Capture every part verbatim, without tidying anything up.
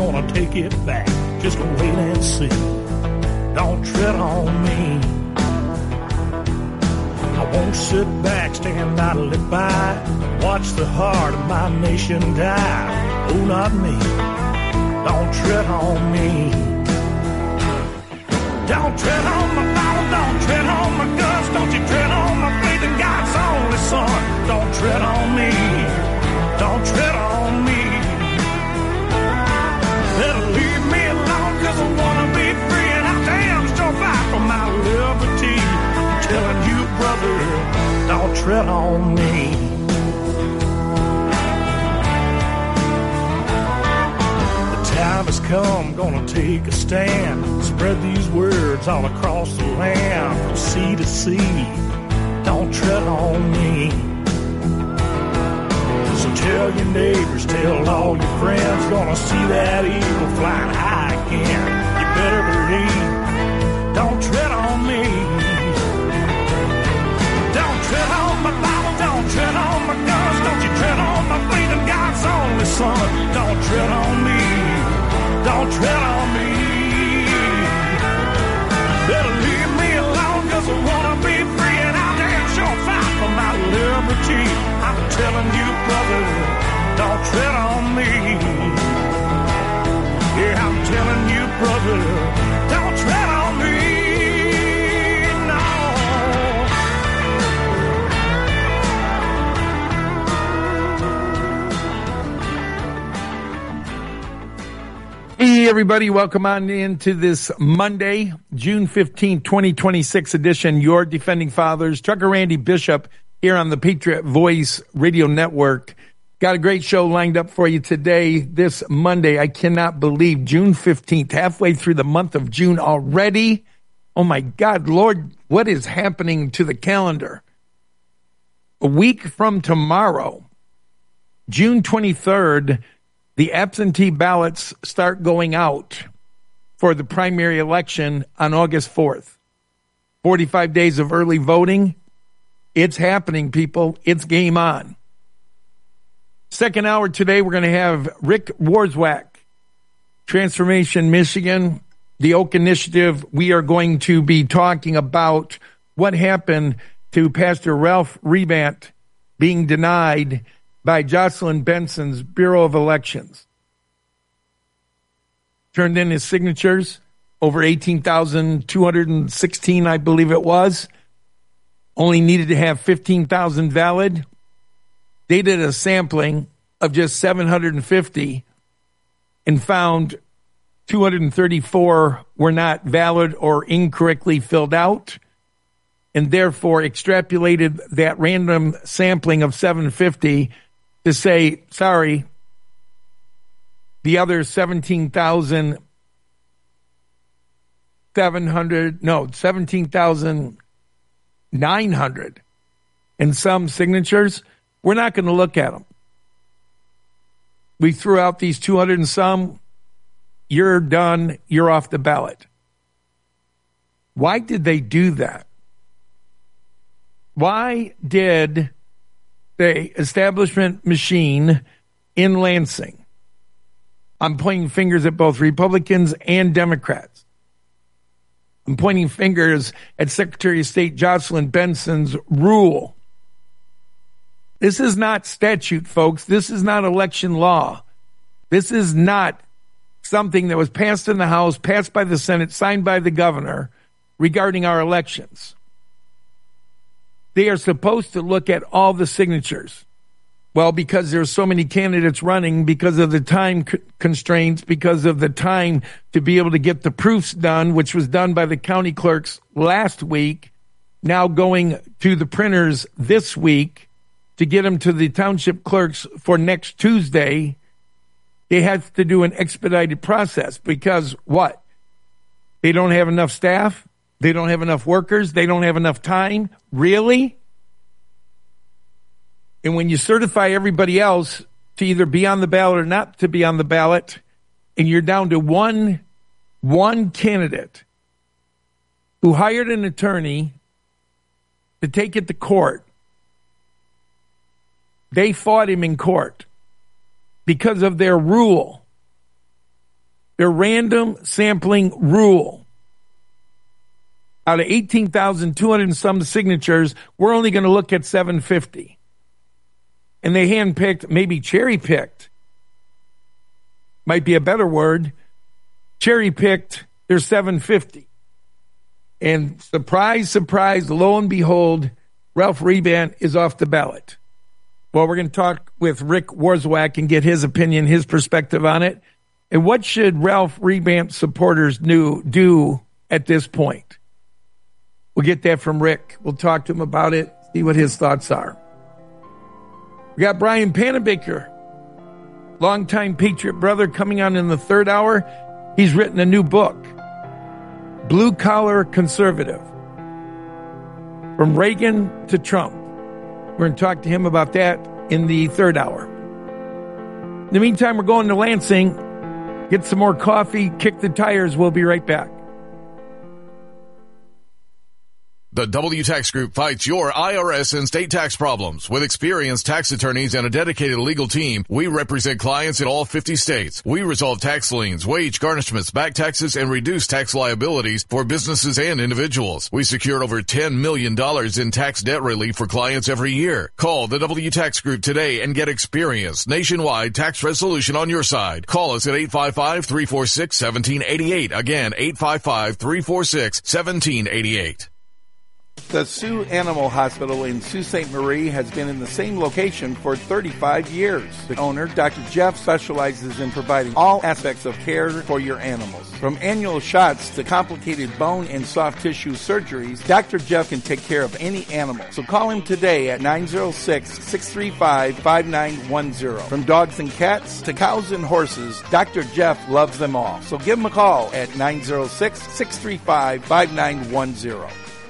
gonna take it back. Just wait and see. Don't tread on me. I won't sit back, stand idly by, watch the heart of my nation die. Oh, not me. Don't tread on me. Don't tread on my Bible, don't tread on my guns, don't you tread on my faith in God's only Son. Don't tread on me. Don't tread on me. Better leave me alone, cause I wanna be free, and I damn sure fight for my liberty. I'm telling you, brother, don't tread on me. The time has come, gonna take a stand, spread these words all across the land, from sea to sea. Don't tread on me. So tell your neighbors, tell all your friends, gonna see that eagle flying high again. You better believe, don't tread on me. Don't tread on my Bible, don't tread on my guns, don't you tread on my faith in God's only Son. Don't tread on me, don't tread on me. Better leave me alone, cause I wanna be free, and I'll damn sure fight for my liberty. I'm telling you, brother, don't tread on me. Yeah, I'm telling you, brother, don't tread on me. No. Hey, everybody, welcome on into this Monday, June fifteenth, twenty twenty-six edition, Your Defending Fathers. Trucker Randy Bishop here on the Patriot Voice Radio Network. Got a great show lined up for you today, this Monday. I cannot believe June fifteenth, halfway through the month of June already. Oh my God, Lord, what is happening to the calendar? A week from tomorrow, June twenty-third, the absentee ballots start going out for the primary election on August fourth. forty-five days of early voting. It's happening, people. It's game on. Second hour today, we're going to have Rick Warswack, Transformation Michigan, the Oak Initiative. We are going to be talking about what happened to Pastor Ralph Rebant being denied by Jocelyn Benson's Bureau of Elections. Turned in his signatures, over eighteen thousand two hundred sixteen, I believe it was. Only needed to have fifteen thousand valid. They did a sampling of just seven hundred fifty and found two hundred thirty-four were not valid or incorrectly filled out, and therefore extrapolated that random sampling of seven hundred fifty to say, sorry, the other seventeen thousand seven hundred, no, seventeen thousand nine hundred and some signatures, we're not going to look at them. We threw out these two hundred and some, you're done, you're off the ballot. Why did they do that? Why did the establishment machine in Lansing, I'm pointing fingers at both Republicans and Democrats. I'm pointing fingers at Secretary of State Jocelyn Benson's rule. This is not statute, folks. This is not election law. This is not something that was passed in the House, passed by the Senate, signed by the governor regarding our elections. They are supposed to look at all the signatures. Well, because there's so many candidates running, because of the time c- constraints, because of the time to be able to get the proofs done, which was done by the county clerks last week, now going to the printers this week to get them to the township clerks for next Tuesday. They have to do an expedited process because what? They don't have enough staff. They don't have enough workers. They don't have enough time. Really? And when you certify everybody else to either be on the ballot or not to be on the ballot, and you're down to one, one candidate who hired an attorney to take it to court, they fought him in court because of their rule. Their random sampling rule. Out of eighteen thousand two hundred and some signatures, we're only going to look at seven hundred fifty. And they handpicked, maybe cherry-picked, might be a better word, cherry-picked their seven hundred fifty. And surprise, surprise, lo and behold, Ralph Rebant is off the ballot. Well, we're going to talk with Rick Warszack and get his opinion, his perspective on it. And what should Ralph Rebant supporters do, do at this point? We'll get that from Rick. We'll talk to him about it, see what his thoughts are. We got Brian Panabaker, longtime Patriot brother, coming on in the third hour. He's written a new book, Blue Collar Conservative, From Reagan to Trump. We're going to talk to him about that in the third hour. In the meantime, we're going to Lansing, get some more coffee, kick the tires. We'll be right back. The W Tax Group fights your I R S and state tax problems. With experienced tax attorneys and a dedicated legal team, we represent clients in all fifty states. We resolve tax liens, wage garnishments, back taxes, and reduce tax liabilities for businesses and individuals. We secured over ten million dollars in tax debt relief for clients every year. Call the W Tax Group today and get experienced nationwide tax resolution on your side. Call us at eight five five, three four six, one seven eight eight. Again, eight five five, three four six, one seven eight eight. The Sioux Animal Hospital in Sault Ste. Marie has been in the same location for thirty-five years. The owner, Doctor Jeff, specializes in providing all aspects of care for your animals. From annual shots to complicated bone and soft tissue surgeries, Doctor Jeff can take care of any animal. So call him today at nine oh six, six three five, five nine one oh. From dogs and cats to cows and horses, Doctor Jeff loves them all. So give him a call at nine oh six, six three five, five nine one oh.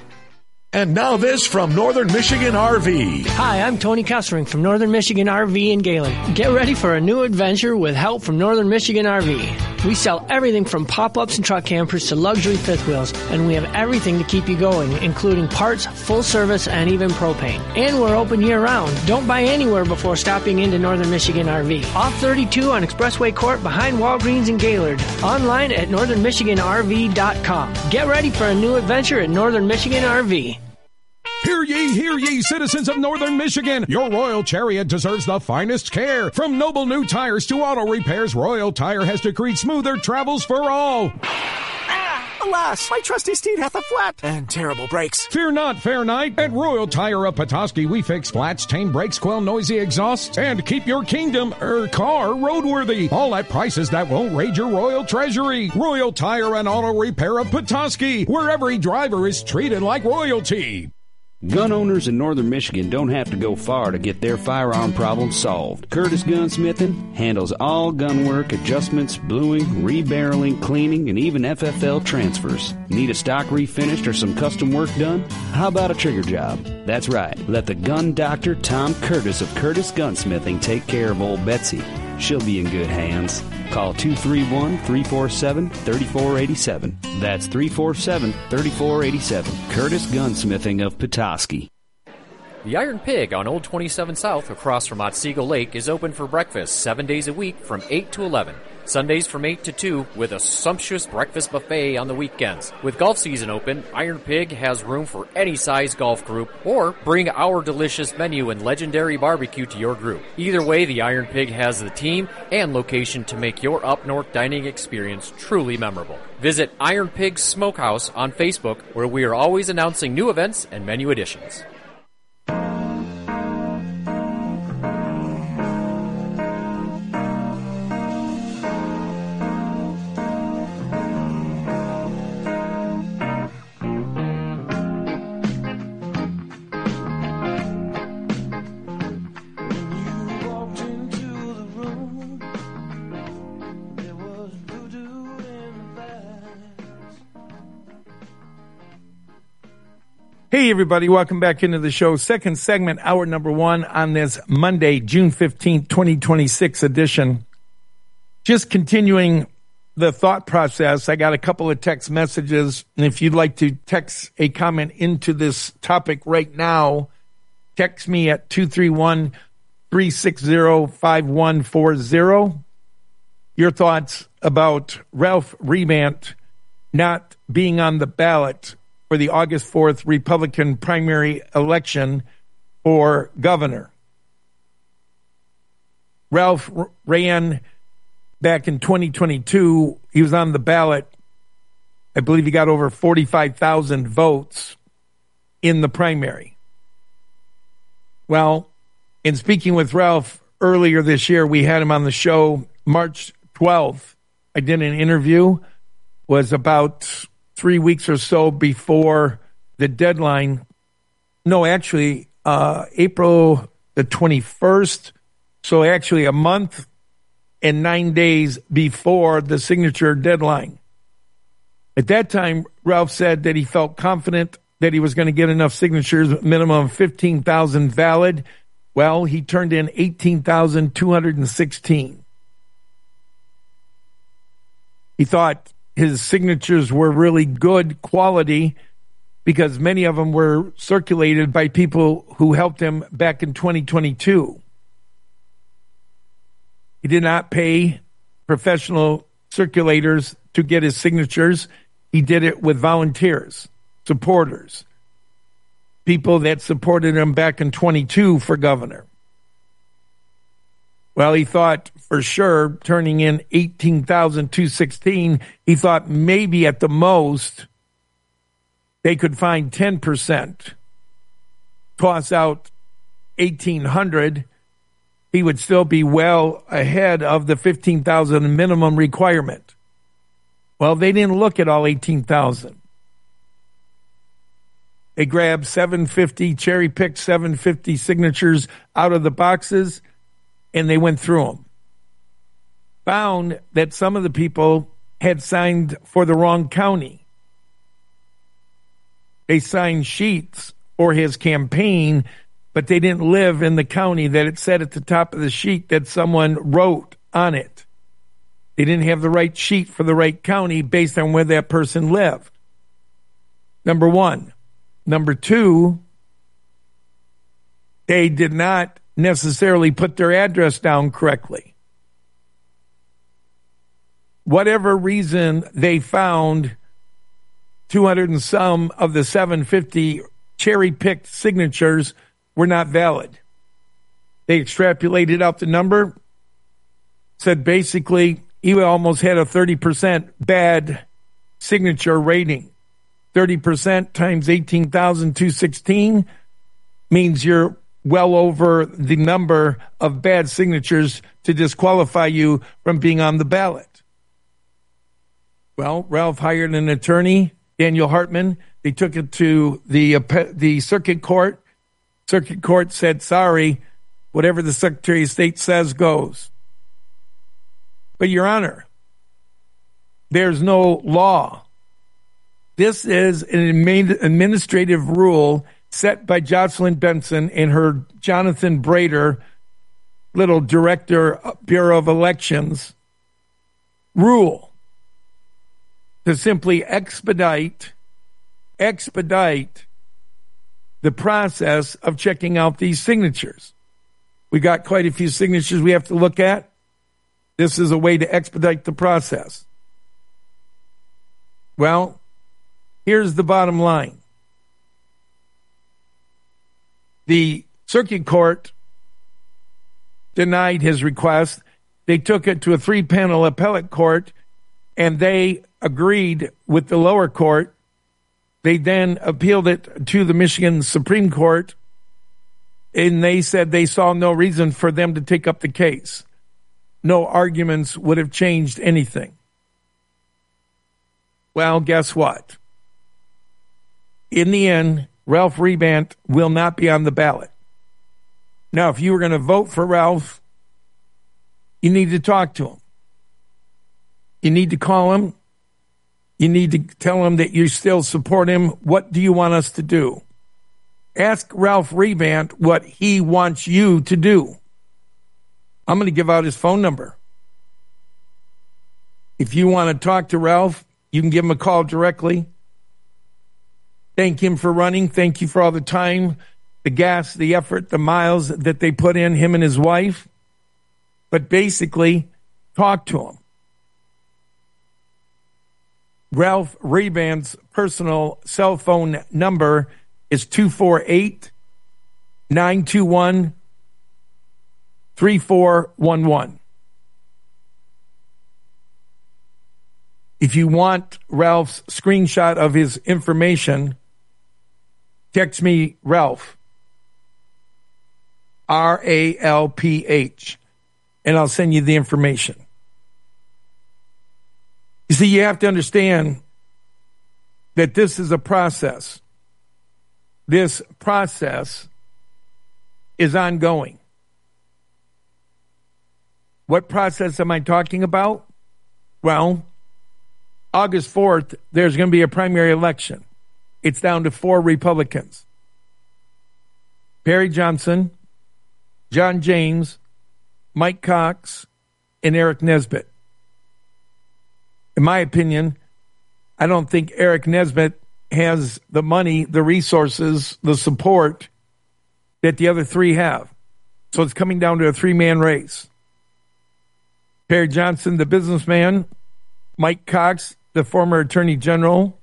And now this from Northern Michigan R V. Hi, I'm Tony Kessering from Northern Michigan R V in Galen. Get ready for a new adventure with help from Northern Michigan R V. We sell everything from pop-ups and truck campers to luxury fifth wheels, and we have everything to keep you going, including parts, full service, and even propane. And we're open year-round. Don't buy anywhere before stopping into Northern Michigan R V. Off thirty-two on Expressway Court behind Walgreens in Gaylord. Online at northern michigan r v dot com. Get ready for a new adventure at Northern Michigan R V. Hear ye, hear ye, citizens of Northern Michigan. Your Royal Chariot deserves the finest care. From noble new tires to auto repairs, Royal Tire has decreed smoother travels for all. Ah, alas, my trusty steed hath a flat and terrible brakes. Fear not, fair knight. At Royal Tire of Petoskey, we fix flats, tame brakes, quell noisy exhausts, and keep your kingdom, er, car roadworthy. All at prices that won't raid your royal treasury. Royal Tire and Auto Repair of Petoskey, where every driver is treated like royalty. Gun owners in Northern Michigan don't have to go far to get their firearm problems solved. Curtis Gunsmithing handles all gun work, adjustments, bluing, rebarreling, cleaning, and even F F L transfers. Need a stock refinished or some custom work done? How about a trigger job? That's right. Let the gun doctor Tom Curtis of Curtis Gunsmithing take care of old Betsy. She'll be in good hands. Call two three one, three four seven, three four eight seven. That's three four seven, three four eight seven. Curtis Gunsmithing of Petoskey. The Iron Pig on Old twenty-seven South across from Otsego Lake is open for breakfast seven days a week from eight to eleven. Sundays from eight to two with a sumptuous breakfast buffet on the weekends. With golf season open, Iron Pig has room for any size golf group, or bring our delicious menu and legendary barbecue to your group. Either way, the Iron Pig has the team and location to make your up-north dining experience truly memorable. Visit Iron Pig Smokehouse on Facebook, where we are always announcing new events and menu additions. Hey, everybody. Welcome back into the show. Second segment, hour number one on this Monday, June fifteenth, twenty twenty-six edition. Just continuing the thought process, I got a couple of text messages. And if you'd like to text a comment into this topic right now, text me at two three one, three six zero, five one four zero. You your thoughts about Ralph Rebant not being on the ballot for the August fourth Republican primary election for governor. Ralph ran back in twenty twenty-two. He was on the ballot. I believe he got over forty-five thousand votes in the primary. Well, in speaking with Ralph earlier this year, we had him on the show March twelfth. I did an interview, was about three weeks or so before the deadline. No, actually, uh, April the twenty-first. So actually a month and nine days before the signature deadline. At that time, Ralph said that he felt confident that he was going to get enough signatures, minimum fifteen thousand valid. Well, he turned in eighteen thousand two hundred sixteen. He thought his signatures were really good quality because many of them were circulated by people who helped him back in twenty twenty-two. He did not pay professional circulators to get his signatures. He did it with volunteers, supporters, people that supported him back in twenty-two for governor. Well, he thought for sure, turning in eighteen thousand two hundred sixteen, he thought maybe at the most they could find ten percent, toss out eighteen hundred. He would still be well ahead of the fifteen thousand minimum requirement. Well, they didn't look at all eighteen thousand. They grabbed seven hundred fifty, cherry-picked seven hundred fifty signatures out of the boxes, and they went through them. Found that some of the people had signed for the wrong county. They signed sheets for his campaign, but they didn't live in the county that it said at the top of the sheet that someone wrote on it. They didn't have the right sheet for the right county based on where that person lived. Number one. Number two, they did not necessarily put their address down correctly. Whatever reason they found, two hundred and some of the seven hundred fifty cherry-picked signatures were not valid. They extrapolated out the number, said basically he almost had a thirty percent bad signature rating. thirty percent times eighteen thousand two hundred sixteen means you're well over the number of bad signatures to disqualify you from being on the ballot. Well, Ralph hired an attorney, Daniel Hartman. They took it to the uh, the circuit court. Circuit court said, sorry, whatever the Secretary of State says goes. But, Your Honor, there's no law. This is an administrative rule set by Jocelyn Benson and her Jonathan Brader, little director, Bureau of Elections, rule to simply expedite, expedite the process of checking out these signatures. We got quite a few signatures we have to look at. This is a way to expedite the process. Well, here's the bottom line. The circuit court denied his request. They took it to a three-panel appellate court, and they agreed with the lower court. They then appealed it to the Michigan Supreme Court, and they said they saw no reason for them to take up the case. No arguments would have changed anything. Well, guess what? In the end, Ralph Rebant will not be on the ballot. Now, if you were going to vote for Ralph, you need to talk to him. You need to call him. You need to tell him that you still support him. What do you want us to do? Ask Ralph Rebant what he wants you to do. I'm going to give out his phone number. If you want to talk to Ralph, you can give him a call directly. Thank him for running. Thank you for all the time, the gas, the effort, the miles that they put in, him and his wife. But basically, talk to him. Ralph Reband's personal cell phone number is two four eight, nine two one, three four one one. If you want Ralph's screenshot of his information, text me Ralph, R A L P H, and I'll send you the information. You see, you have to understand that this is a process. This process is ongoing. What process am I talking about? Well, August fourth, there's going to be a primary election. It's down to four Republicans: Perry Johnson, John James, Mike Cox, and Eric Nesbitt. In my opinion, I don't think Eric Nesbitt has the money, the resources, the support that the other three have. So it's coming down to a three-man race. Perry Johnson, the businessman, Mike Cox, the former Attorney General,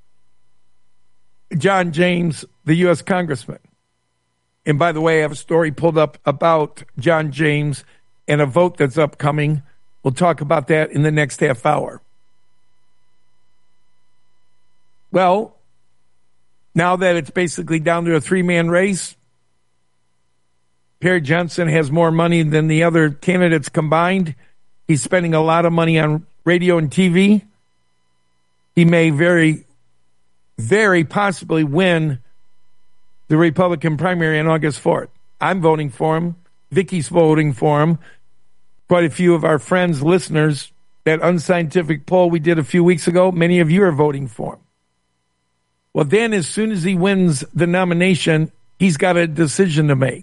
John James, the U S Congressman. And by the way, I have a story pulled up about John James and a vote that's upcoming. We'll talk about that in the next half hour. Well, now that it's basically down to a three-man race, Perry Johnson has more money than the other candidates combined. He's spending a lot of money on radio and T V. He may very, very possibly win the Republican primary on August fourth. I'm voting for him. Vicky's voting for him. Quite a few of our friends, listeners, that unscientific poll we did a few weeks ago, many of you are voting for him. Well, then as soon as he wins the nomination, he's got a decision to make.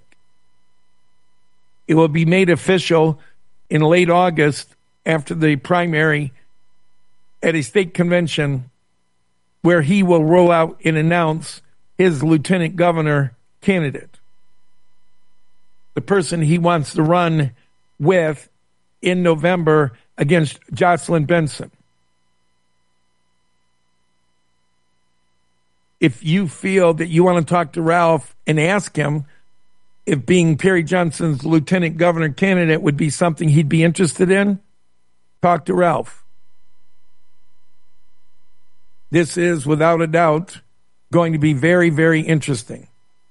It will be made official in late August after the primary at a state convention where he will roll out and announce his lieutenant governor candidate, the person he wants to run with in November against Jocelyn Benson. If you feel that you want to talk to Ralph and ask him if being Perry Johnson's lieutenant governor candidate would be something he'd be interested in, talk to Ralph. This is, without a doubt, going to be very, very interesting.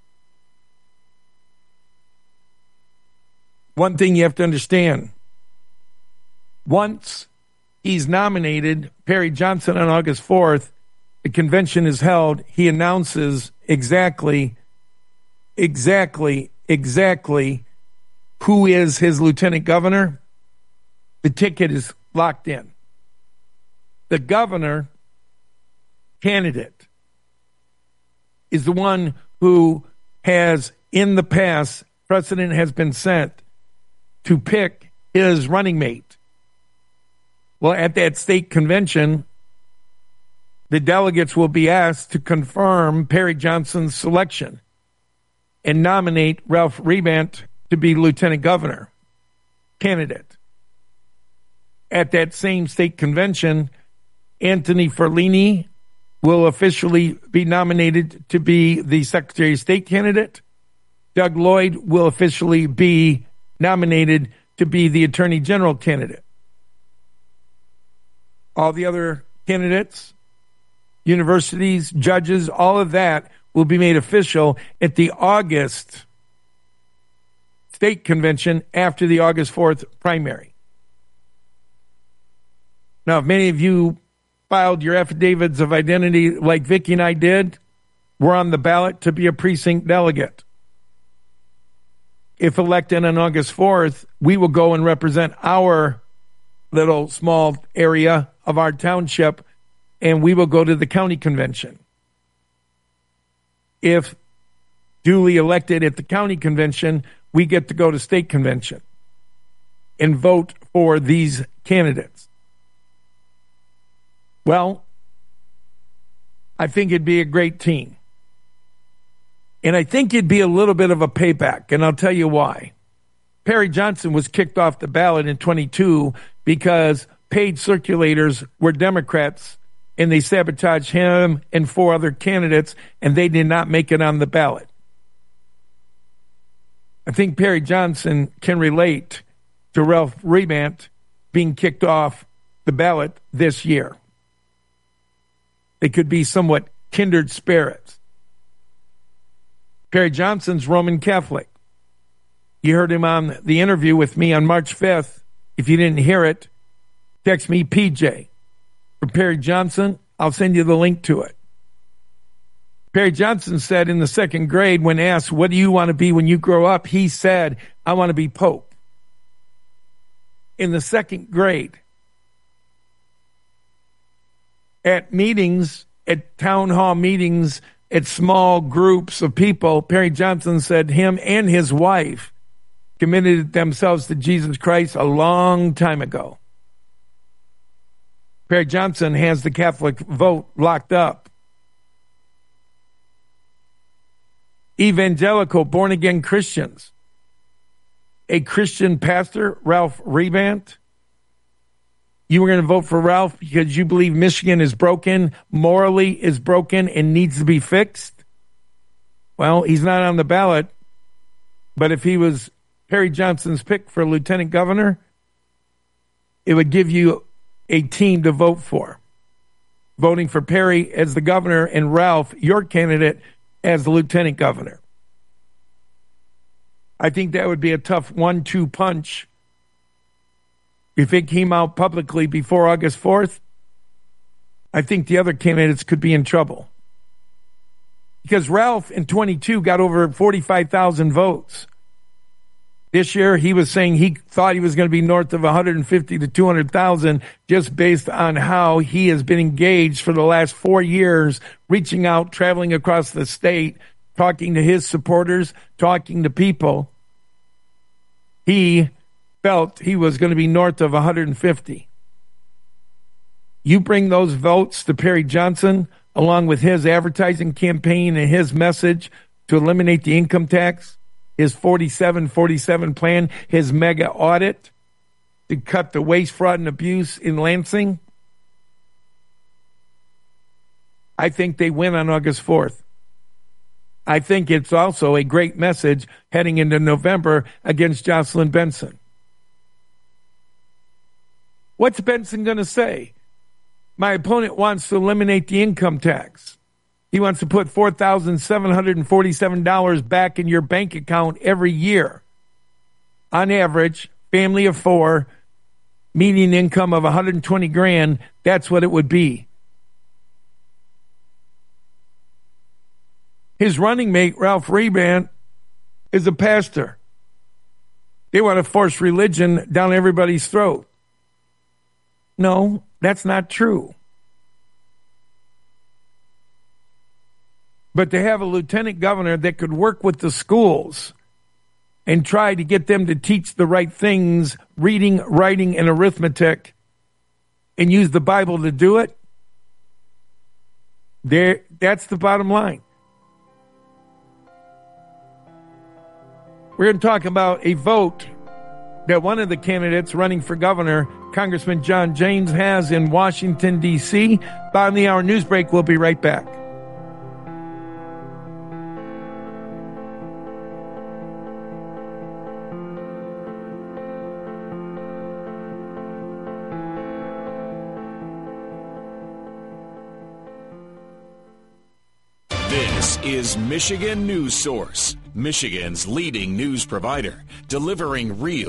One thing you have to understand, once he's nominated, Perry Johnson, on August fourth, the convention is held, he announces exactly, exactly, exactly who is his lieutenant governor. The ticket is locked in. The governor candidate is the one who has, in the past, precedent has been set to pick his running mate. Well, at that state convention, the delegates will be asked to confirm Perry Johnson's selection and nominate Ralph Reband to be lieutenant governor candidate. At that same state convention, Anthony Ferlini will officially be nominated to be the Secretary of State candidate. Doug Lloyd will officially be nominated to be the Attorney General candidate. All the other candidates, universities, judges, all of that will be made official at the August state convention after the August fourth primary. Now, if many of you filed your affidavits of identity like Vicki and I did, we're on the ballot to be a precinct delegate. If elected on August fourth, we will go and represent our little small area of our township, and we will go to the county convention. If duly elected at the county convention, we get to go to state convention and vote for these candidates. Well, I think it'd be a great team. And I think it'd be a little bit of a payback, and I'll tell you why. Perry Johnson was kicked off the ballot in twenty-two because paid circulators were Democrats and they sabotaged him and four other candidates, and they did not make it on the ballot. I think Perry Johnson can relate to Ralph Rebant being kicked off the ballot this year. They could be somewhat kindred spirits. Perry Johnson's Roman Catholic. You heard him on the interview with me on March fifth. If you didn't hear it, text me P J. For Perry Johnson, I'll send you the link to it. Perry Johnson said in the second grade, when asked, what do you want to be when you grow up? He said, I want to be Pope. In the second grade. At meetings, at town hall meetings, at small groups of people, Perry Johnson said him and his wife committed themselves to Jesus Christ a long time ago. Perry Johnson has the Catholic vote locked up. Evangelical born-again Christians. A Christian pastor, Ralph Rebant. You were going to vote for Ralph because you believe Michigan is broken, morally is broken, and needs to be fixed? Well, he's not on the ballot, but if he was Perry Johnson's pick for lieutenant governor, it would give you a team to vote for. Voting for Perry as the governor and Ralph, your candidate, as the lieutenant governor. I think that would be a tough one two punch. If it came out publicly before August fourth, I think the other candidates could be in trouble. Because Ralph in twenty-two got over forty-five thousand votes. This year, he was saying he thought he was going to be north of one hundred fifty to two hundred thousand just based on how he has been engaged for the last four years, reaching out, traveling across the state, talking to his supporters, talking to people. He felt he was going to be north of one hundred fifty. You bring those votes to Perry Johnson, along with his advertising campaign and his message to eliminate the income tax, his forty-seven forty-seven plan, his mega audit to cut the waste, fraud, and abuse in Lansing. I think they win on August fourth. I think it's also a great message heading into November against Jocelyn Benson. What's Benson going to say? My opponent wants to eliminate the income tax. He wants to put four thousand seven hundred forty-seven dollars back in your bank account every year. On average, family of four, median income of one hundred twenty grand, that's what it would be. His running mate, Ralph Rebant, is a pastor. They want to force religion down everybody's throat. No, that's not true. But to have a lieutenant governor that could work with the schools and try to get them to teach the right things, reading, writing, and arithmetic, and use the Bible to do it, there, that's the bottom line. We're going to talk about a vote that one of the candidates running for governor, Congressman John James, has in Washington, D C Bottom of the hour news break. We'll be right back. This is Michigan News Source, Michigan's leading news provider, delivering real